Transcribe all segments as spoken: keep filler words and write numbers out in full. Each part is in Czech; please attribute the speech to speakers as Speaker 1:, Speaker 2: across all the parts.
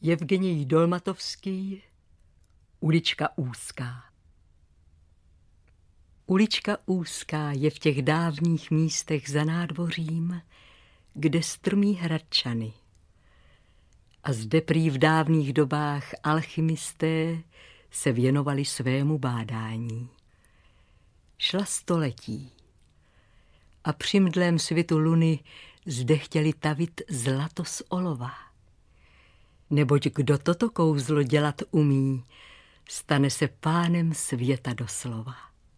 Speaker 1: Jevgenij Dolmatovský, Ulička úzká. Ulička úzká je v těch dávných místech za nádvořím, kde strmí hradčany. A zde prý v dávných dobách alchymisté se věnovali svému bádání. Šla století a při mdlém svitu luny zde chtěli tavit zlato z olova. Neboť kdo toto kouzlo dělat umí, stane se pánem světa doslova.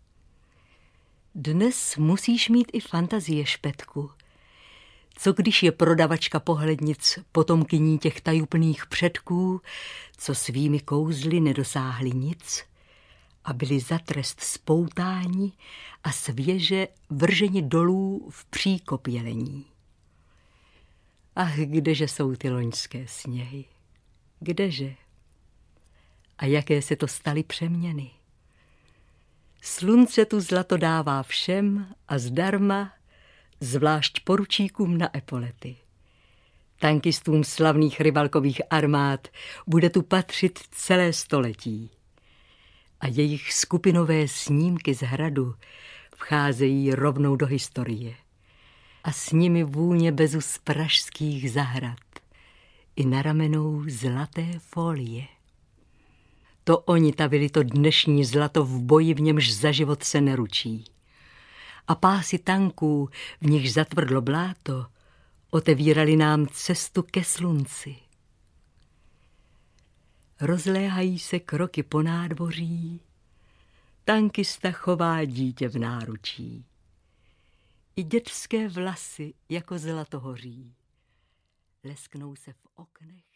Speaker 1: Dnes musíš mít i fantazie, špetku. Co když je prodavačka pohlednic potomkyní těch tajupných předků, co svými kouzly nedosáhli nic a byli za trest spoutáni a svěže vrženi dolů v příkop jelení. Ach, kdeže jsou ty loňské sněhy? Kdeže? A jaké se to staly přeměny? Slunce tu zlato dává všem a zdarma, zvlášť poručíkům na epolety. Tankistům slavných rybalkových armád bude tu patřit celé století. A jejich skupinové snímky z hradu vcházejí rovnou do historie. A s nimi vůně bezu z pražských zahrad i na ramenou zlaté folie. To oni tavili to dnešní zlato v boji, v němž za život se neručí. A pásy tanků, v nichž zatvrdlo bláto, otevírali nám cestu ke slunci. Rozléhají se kroky po nádvoří, tankista chová dítě v náručí. I dětské vlasy jako zlato hoří, lesknou se v oknech